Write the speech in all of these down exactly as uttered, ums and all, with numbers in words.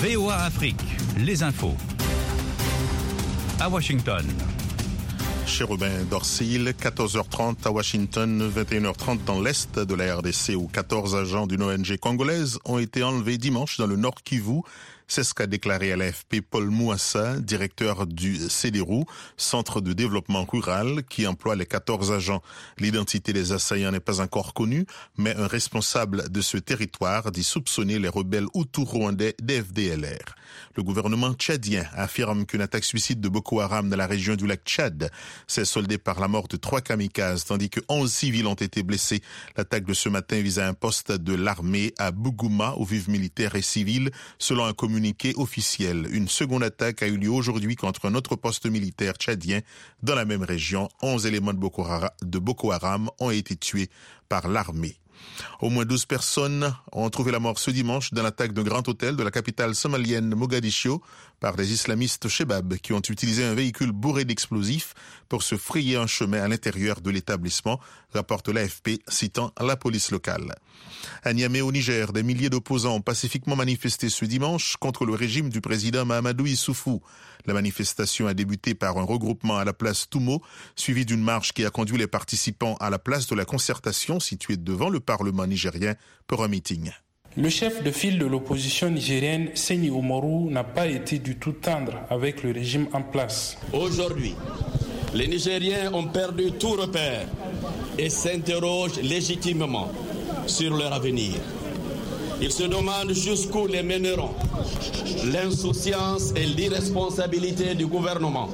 V O A Afrique, les infos. À Washington. Chérubin Dorsil, quatorze heures trente à Washington, vingt et une heures trente dans l'est de la R D C, où quatorze agents d'une O N G congolaise ont été enlevés dimanche dans le Nord Kivu. C'est ce qu'a déclaré à l'A F P Paul Mouassa, directeur du C D R U, Centre de développement rural, qui emploie les quatorze agents. L'identité des assaillants n'est pas encore connue, mais un responsable de ce territoire dit soupçonner les rebelles hutus-rwandais des F D L R. Le gouvernement tchadien affirme qu'une attaque suicide de Boko Haram dans la région du lac Tchad s'est soldée par la mort de trois kamikazes, tandis que onze civils ont été blessés. L'attaque de ce matin vise un poste de l'armée à Bougouma, où vivent militaires et civils, selon un communiqué officiel. Une seconde attaque a eu lieu aujourd'hui contre un autre poste militaire tchadien dans la même région. onze éléments de Boko Haram, de Boko Haram ont été tués par l'armée. Au moins douze personnes ont trouvé la mort ce dimanche dans l'attaque d'un grand hôtel de la capitale somalienne Mogadiscio par des islamistes Shebab qui ont utilisé un véhicule bourré d'explosifs pour se frayer un chemin à l'intérieur de l'établissement, rapporte l'A F P citant la police locale. À Niamey au Niger, des milliers d'opposants ont pacifiquement manifesté ce dimanche contre le régime du président Mahamadou Issoufou. La manifestation a débuté par un regroupement à la place Toumo, suivi d'une marche qui a conduit les participants à la place de la concertation située devant le Parlement nigérien pour un meeting. Le chef de file de l'opposition nigérienne, Seni Oumarou, n'a pas été du tout tendre avec le régime en place. Aujourd'hui, les Nigériens ont perdu tout repère et s'interrogent légitimement sur leur avenir. Ils se demandent jusqu'où les mèneront l'insouciance et l'irresponsabilité du gouvernement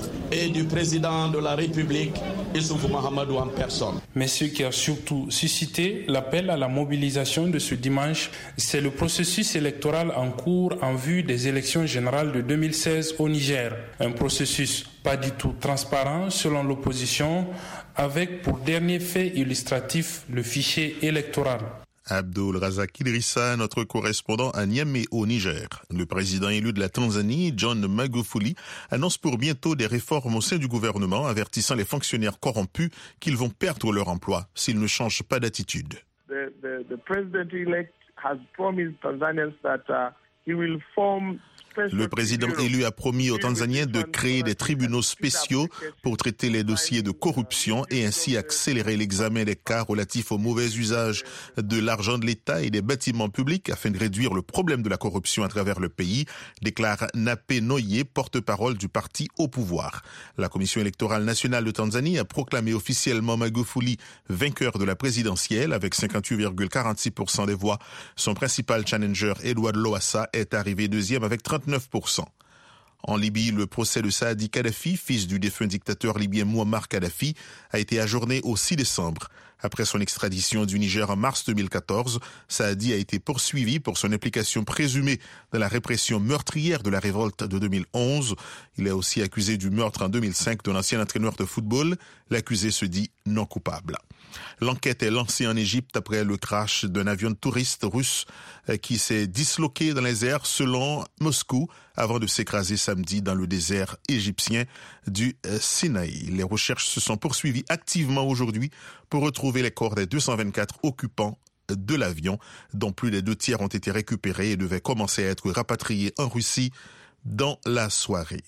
et du président de la République, Issoufou Mahamadou en personne. Mais ce qui a surtout suscité l'appel à la mobilisation de ce dimanche, c'est le processus électoral en cours en vue des élections générales de deux mille seize au Niger. Un processus pas du tout transparent selon l'opposition, avec pour dernier fait illustratif le fichier électoral. Abdul Razak Idrissa, notre correspondant à Niamey au Niger. Le président élu de la Tanzanie, John Magufuli, annonce pour bientôt des réformes au sein du gouvernement, avertissant les fonctionnaires corrompus qu'ils vont perdre leur emploi s'ils ne changent pas d'attitude. The, the, the president-elect has promised Tanzanians that uh, he will form. Le président élu a promis aux Tanzaniens de créer des tribunaux spéciaux pour traiter les dossiers de corruption et ainsi accélérer l'examen des cas relatifs au mauvais usage de l'argent de l'État et des bâtiments publics afin de réduire le problème de la corruption à travers le pays, déclare Nape Noye, porte-parole du parti au pouvoir. La Commission électorale nationale de Tanzanie a proclamé officiellement Magufuli vainqueur de la présidentielle avec cinquante-huit virgule quarante-six pour cent des voix. Son principal challenger, Edouard Lowassa, est arrivé deuxième avec trente-neuf pour cent. En Libye, le procès de Saadi Kadhafi, fils du défunt dictateur libyen Mouammar Kadhafi, a été ajourné au six décembre. Après son extradition du Niger en mars deux mille quatorze, Saadi a été poursuivi pour son implication présumée dans la répression meurtrière de la révolte de deux mille onze. Il est aussi accusé du meurtre en deux mille cinq d'un ancien entraîneur de football. L'accusé se dit non coupable. L'enquête est lancée en Égypte après le crash d'un avion de touristes russe qui s'est disloqué dans les airs selon Moscou avant de s'écraser samedi dans le désert égyptien du Sinaï. Les recherches se sont poursuivies activement aujourd'hui pour retrouver les corps des deux cent vingt-quatre occupants de l'avion, dont plus des deux tiers ont été récupérés et devaient commencer à être rapatriés en Russie dans la soirée.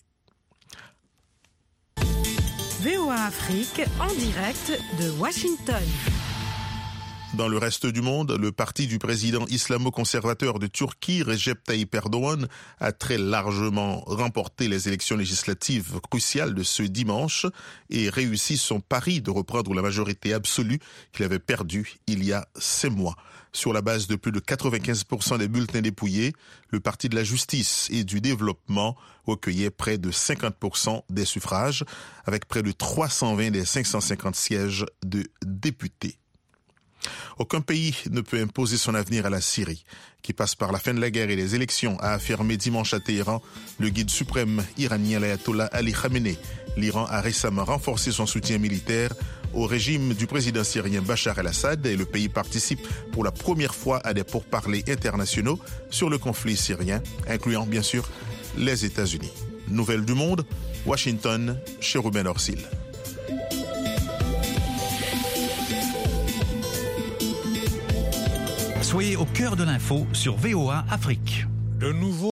V O A Afrique en direct de Washington. Dans le reste du monde, le parti du président islamo-conservateur de Turquie, Recep Tayyip Erdogan, a très largement remporté les élections législatives cruciales de ce dimanche et réussi son pari de reprendre la majorité absolue qu'il avait perdue il y a six mois. Sur la base de plus de quatre-vingt-quinze pour cent des bulletins dépouillés, le Parti de la Justice et du Développement recueillait près de cinquante pour cent des suffrages, avec près de trois cent vingt des cinq cent cinquante sièges de députés. Aucun pays ne peut imposer son avenir à la Syrie, qui passe par la fin de la guerre et les élections, a affirmé dimanche à Téhéran le guide suprême iranien l'ayatollah Ali Khamenei. L'Iran a récemment renforcé son soutien militaire au régime du président syrien Bachar el-Assad et le pays participe pour la première fois à des pourparlers internationaux sur le conflit syrien, incluant bien sûr les États-Unis. Nouvelles du monde, Washington, Chérubin Dorsil. Soyez au cœur de l'info sur V O A Afrique. De nouveau